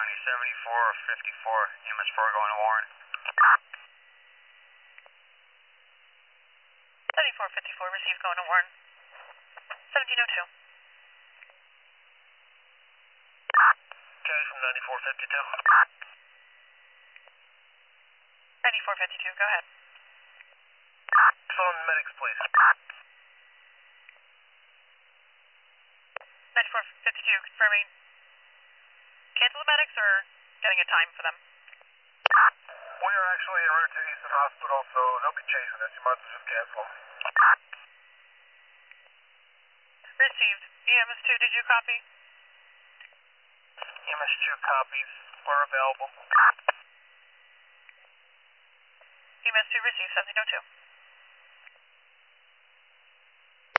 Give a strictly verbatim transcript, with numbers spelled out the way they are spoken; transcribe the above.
County, seventy-four fifty-four, E M S four going to Warren. seventy-four fifty-four, received going to Warren. seventeen oh two. K from ninety-four fifty-two. ninety-four fifty-two, go ahead. Phone medics, please. ninety-four fifty-two, confirming. Cancel the medics or getting a time for them? We are actually en route to Easton Hospital, so they'll be chasing us. You might as well just cancel. Received. E M S two, did you copy? E M S two copies. We're available. E M S two received, seventeen oh two.